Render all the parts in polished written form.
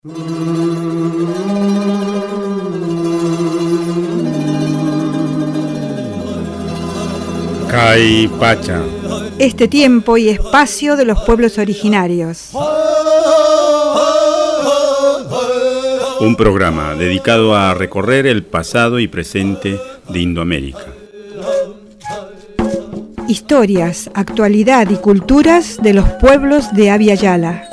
Caipacha. Este tiempo y espacio de los pueblos originarios. Un programa dedicado a recorrer el pasado y presente de Indoamérica. Historias, actualidad y culturas de los pueblos de Abya Yala.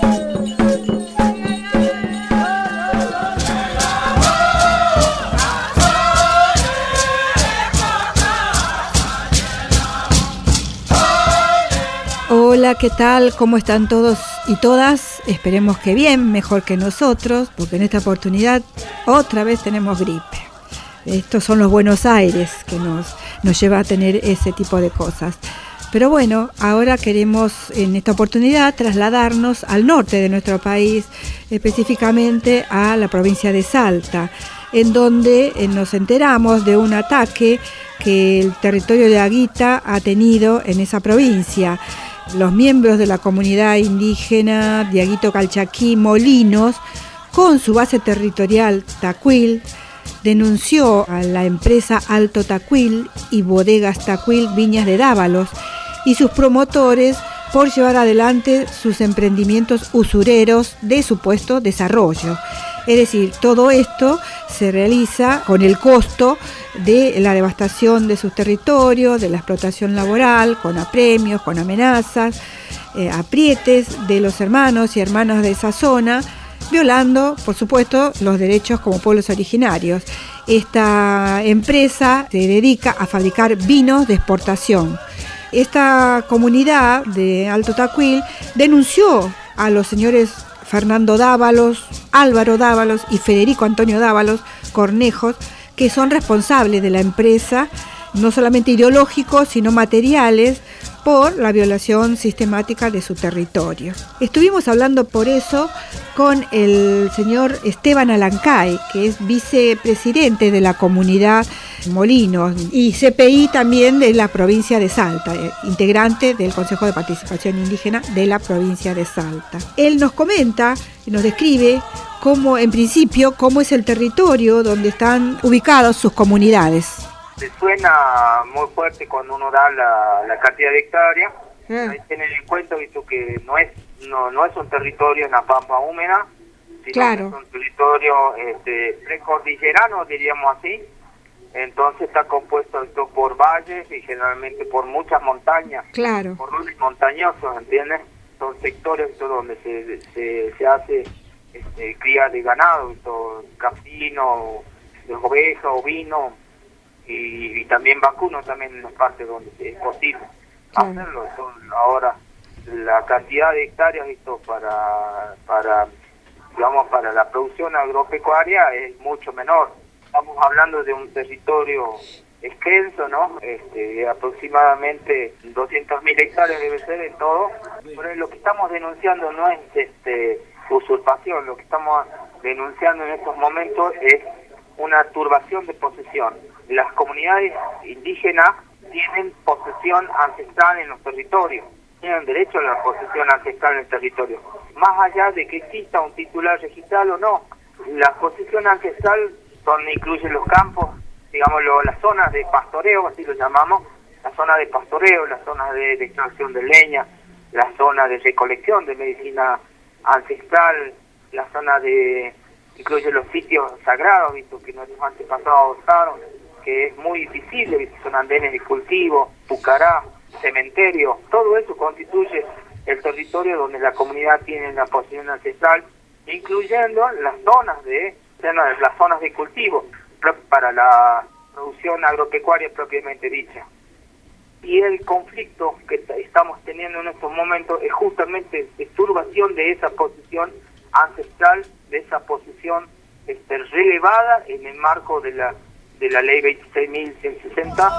Hola, ¿qué tal? ¿Cómo están todos y todas? Esperemos que bien, mejor que nosotros, porque en esta oportunidad otra vez tenemos gripe. Estos son los Buenos Aires que nos lleva a tener ese tipo de cosas. Pero bueno, ahora queremos en esta oportunidad trasladarnos al norte de nuestro país, específicamente a la provincia de Salta, en donde nos enteramos de un ataque que el territorio de Aguita ha tenido en esa provincia. Los miembros de la comunidad indígena Diaguito Calchaquí Molinos, con su base territorial Tacuil, denunció a la empresa Alto Tacuil y Bodegas Tacuil Viñas de Dávalos y sus promotores por llevar adelante sus emprendimientos usureros de supuesto desarrollo. Es decir, todo esto se realiza con el costo de la devastación de sus territorios, de la explotación laboral, con apremios, con amenazas, aprietes de los hermanos y hermanas de esa zona, violando, por supuesto, los derechos como pueblos originarios. Esta empresa se dedica a fabricar vinos de exportación. Esta comunidad de Alto Tacuil denunció a los señores Fernando Dávalos, Álvaro Dávalos y Federico Antonio Dávalos Cornejos, que son responsables de la empresa, no solamente ideológicos, sino materiales, por la violación sistemática de su territorio. Estuvimos hablando por eso con el señor Esteban Alancay, que es vicepresidente de la comunidad Molinos y CPI también de la provincia de Salta, integrante del Consejo de Participación Indígena de la provincia de Salta. Él nos comenta y nos describe cómo, en principio, cómo es el territorio donde están ubicadas sus comunidades. Se suena muy fuerte cuando uno da la cantidad de hectáreas. Hay que tener en cuenta que no es un territorio en la pampa húmeda, sino claro, que es un territorio precordillerano, diríamos así. Entonces está compuesto esto por valles y generalmente por muchas montañas, claro, por lugares montañosos, ¿entiendes? Son sectores donde se hace cría de ganado, caprino, de oveja, ovino, y también vacuno también en las partes donde es posible hacerlo. Entonces, ahora la cantidad de hectáreas para la producción agropecuaria es mucho menor. Estamos hablando de un territorio extenso, ¿no? Aproximadamente 200.000 hectáreas debe ser en todo. Pero lo que estamos denunciando no es usurpación, lo que estamos denunciando en estos momentos es una turbación de posesión. Las comunidades indígenas tienen posesión ancestral en los territorios, tienen derecho a la posesión ancestral en el territorio. Más allá de que exista un titular registral o no, la posesión ancestral incluye los campos, digámoslo, las zonas de pastoreo, así lo llamamos, las zonas de pastoreo, las zonas de extracción de leña, las zonas de recolección de medicina ancestral, la zona incluye los sitios sagrados, visto que nuestros antepasados usaron, que es muy visible, visto, son andenes de cultivo, pucará, cementerio, todo eso constituye el territorio donde la comunidad tiene la posesión ancestral, incluyendo las zonas de cultivo para la producción agropecuaria propiamente dicha. Y el conflicto que estamos teniendo en estos momentos es justamente turbación de esa posición ancestral, de esa posición relevada en el marco de la ley 26.160.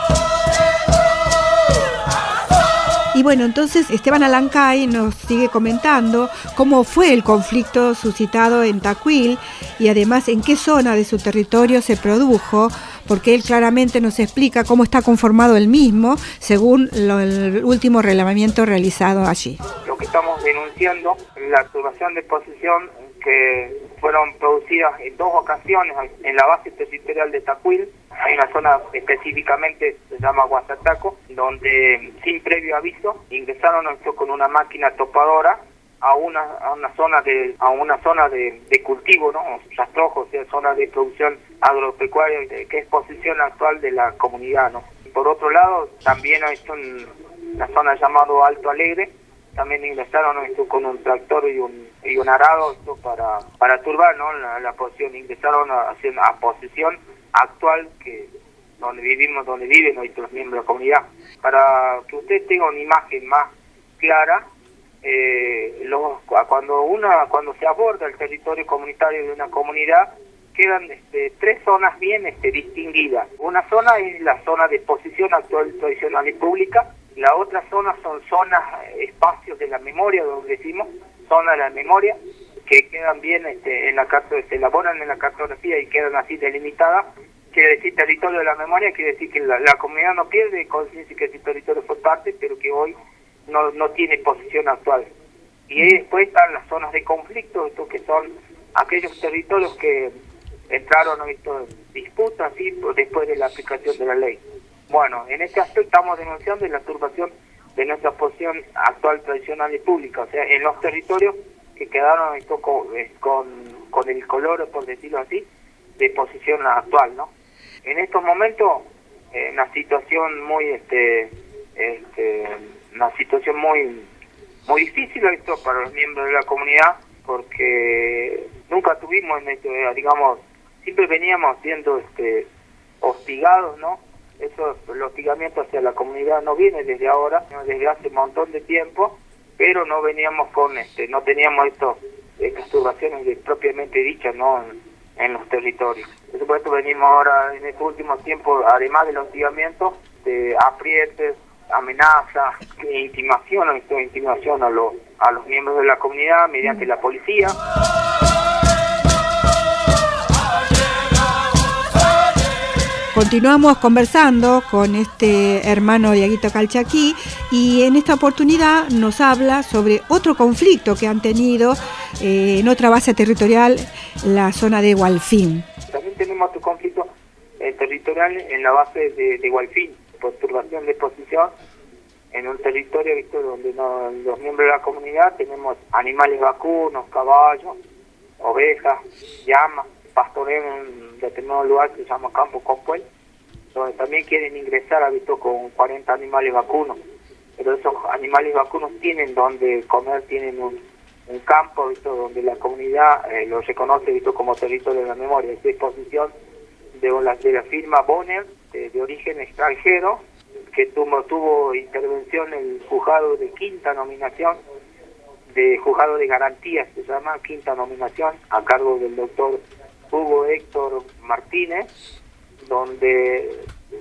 Y bueno, entonces Esteban Alancay nos sigue comentando cómo fue el conflicto suscitado en Tacuil y además en qué zona de su territorio se produjo, porque él claramente nos explica cómo está conformado el mismo según el último relevamiento realizado allí. Lo que estamos denunciando es la turbación de posesión que fueron producidas en 2 ocasiones en la base territorial de Tacuil. Hay una zona específicamente, se llama Guasataco, donde sin previo aviso ingresaron con una máquina topadora a una zona de cultivo, ¿no? Rastrojo, o sea, zona de producción agropecuaria, que es posición actual de la comunidad, ¿no? Por otro lado, también hay una zona llamada Alto Alegre, también ingresaron con un tractor y un arado para turbar, ¿no? la posición, ingresaron a posición actual donde viven nuestros miembros de la comunidad. Para que usted tenga una imagen más clara, cuando se aborda el territorio comunitario de una comunidad, quedan 3 zonas bien distinguidas. Una zona es la zona de posición actual, tradicional y pública. La otra zona son espacios de la memoria, donde decimos, zona de la memoria, que quedan bien se elaboran en la cartografía y quedan así delimitadas. Quiere decir territorio de la memoria, quiere decir que la comunidad no pierde conciencia que ese territorio fue parte, pero que hoy no tiene posición actual. Y después están las zonas de conflicto, que son aquellos territorios que entraron en disputas después de la aplicación de la ley. Bueno, en este aspecto estamos denunciando la turbación de nuestra posición actual, tradicional y pública, o sea, en los territorios que quedaron con el color, por decirlo así, de posición actual, ¿no? En estos momentos, una situación muy difícil para los miembros de la comunidad, porque nunca tuvimos, siempre veníamos siendo hostigados, ¿no? El hostigamiento hacia la comunidad no viene desde ahora, sino desde hace un montón de tiempo, pero no veníamos no teníamos estas turbaciones propiamente dichas, ¿no? En los territorios. Por eso venimos ahora en estos últimos tiempos, además del hostigamiento, de aprietes, amenazas, intimación a los miembros de la comunidad mediante la policía. Continuamos conversando con este hermano Dieguito Calchaquí y en esta oportunidad nos habla sobre otro conflicto que han tenido en otra base territorial, la zona de Hualfín. También tenemos otro conflicto territorial en la base de Hualfín, por turbación de posición en un territorio donde los miembros de la comunidad tenemos animales vacunos, caballos, ovejas, llamas, pastoreo en un determinado lugar que se llama Campo Compuel, donde también quieren ingresar, con 40 animales vacunos, pero esos animales vacunos tienen donde comer, tienen un campo, donde la comunidad lo reconoce, como territorio de la memoria. Es disposición de la firma Bonner, de origen extranjero, que tuvo intervención el juzgado de quinta nominación, de juzgado de garantías, se llama quinta nominación, a cargo del doctor Hugo Héctor Martínez, donde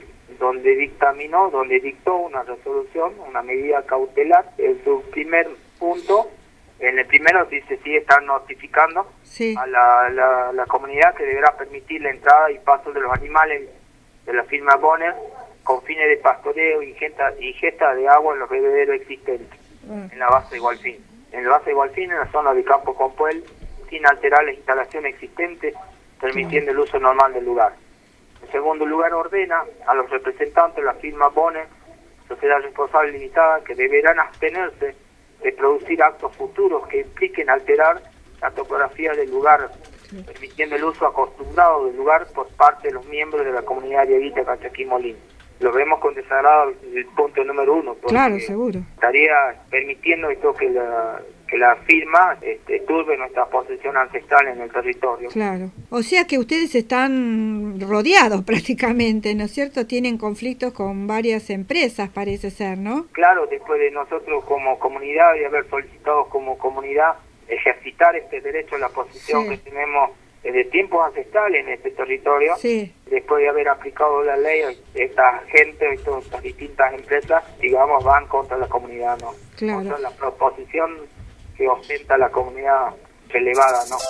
dictó una resolución, una medida cautelar. En su primer punto, en el primero dice sí están notificando a la comunidad que deberá permitir la entrada y paso de los animales de la firma Bonner con fines de pastoreo y ingesta de agua en los bebederos existentes en la base de Hualfín. En la base de Hualfín, en la zona de Campo Compuel, sin alterar las instalaciones existentes, permitiendo el uso normal del lugar. En segundo lugar, ordena a los representantes de la firma Bonner, Sociedad Responsable Limitada, que deberán abstenerse de producir actos futuros que impliquen alterar la topografía del lugar, permitiendo el uso acostumbrado del lugar por parte de los miembros de la comunidad de Dieguito Calchaquí Molina. Lo vemos con desagrado el punto número 1. Claro, seguro. Estaría permitiendo que la firma turbe nuestra posesión ancestral en el territorio. Claro. O sea que ustedes están rodeados prácticamente, ¿no es cierto? Tienen conflictos con varias empresas, parece ser, ¿no? Claro, después de nosotros como comunidad y haber solicitado como comunidad ejercitar este derecho a la posesión que tenemos desde tiempos ancestrales en este territorio, después de haber aplicado la ley, esta gente, estas distintas empresas, van contra la comunidad, ¿no? Claro. Contra la proposición que ostenta la comunidad relevada, ¿no?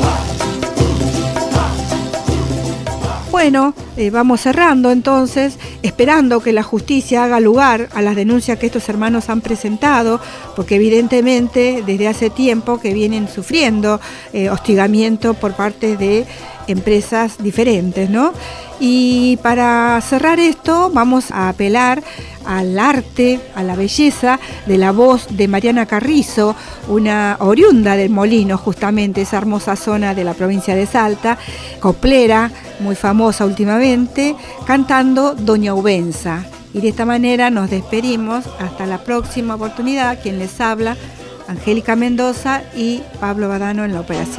Bueno, vamos cerrando entonces. esperando que la justicia haga lugar a las denuncias que estos hermanos han presentado, porque evidentemente desde hace tiempo que vienen sufriendo hostigamiento por parte de empresas diferentes, ¿no? Y para cerrar esto vamos a apelar al arte, a la belleza de la voz de Mariana Carrizo, una oriunda del Molino, justamente esa hermosa zona de la provincia de Salta, coplera, muy famosa últimamente, cantando Doña Ubenza. Y de esta manera nos despedimos hasta la próxima oportunidad. Quien les habla, Angélica Mendoza y Pablo Badano en la operación.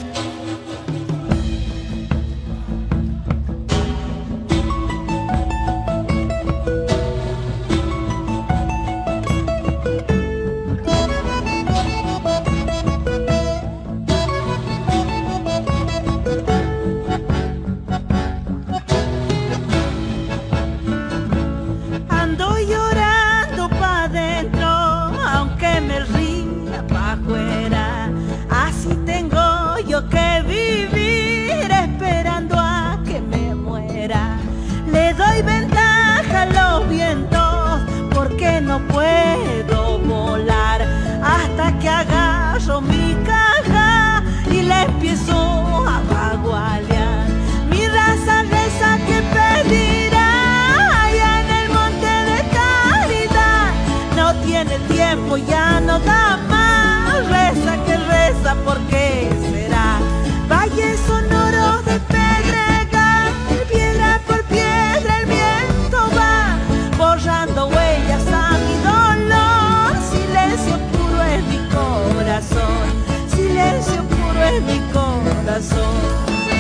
Ya no da más, reza que reza, ¿por qué será? Valles sonoros de pedregal, piedra por piedra el viento va, borrando huellas a mi dolor. Silencio puro es mi corazón, silencio puro es mi corazón.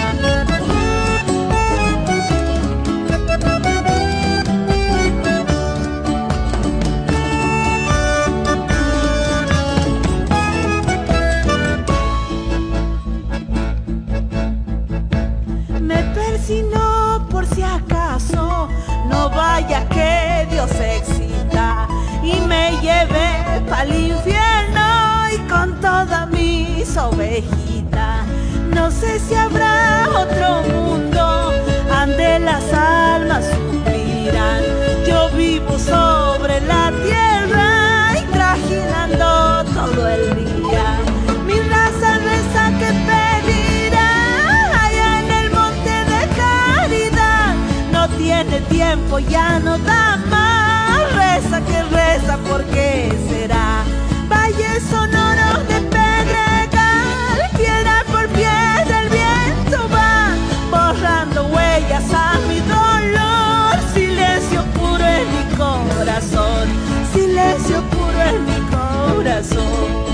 Vaya que Dios se excita y me lleve pa'l infierno y con todas mis ovejitas. No sé si habrá otro mundo ande las almas suspiran. Yo vivo sobre la tierra y trajinando todo el día. Mi raza reza que pedirá allá en el monte de caridad. No tiene tiempo, ya no da más, reza que reza, ¿por qué será? Valles sonoros de pedregal, piedra por piedra el viento va, borrando huellas a mi dolor. Silencio puro es mi corazón, silencio puro es mi corazón.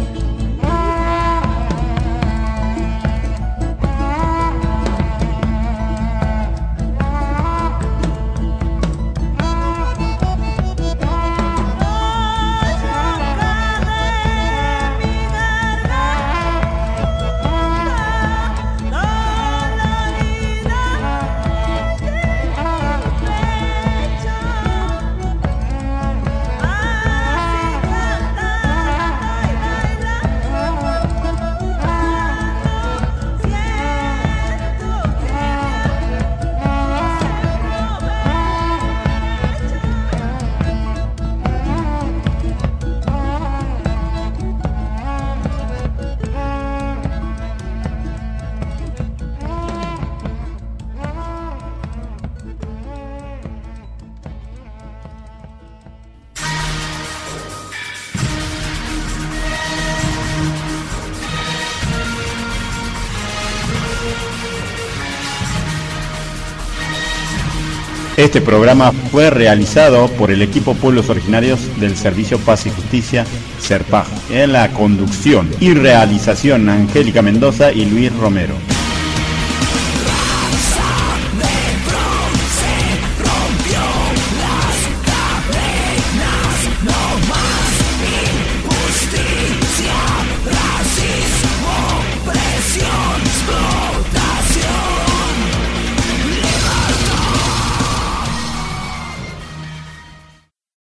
Este programa fue realizado por el equipo Pueblos Originarios del Servicio Paz y Justicia, SERPAJ, en la conducción y realización Angélica Mendoza y Luis Romero.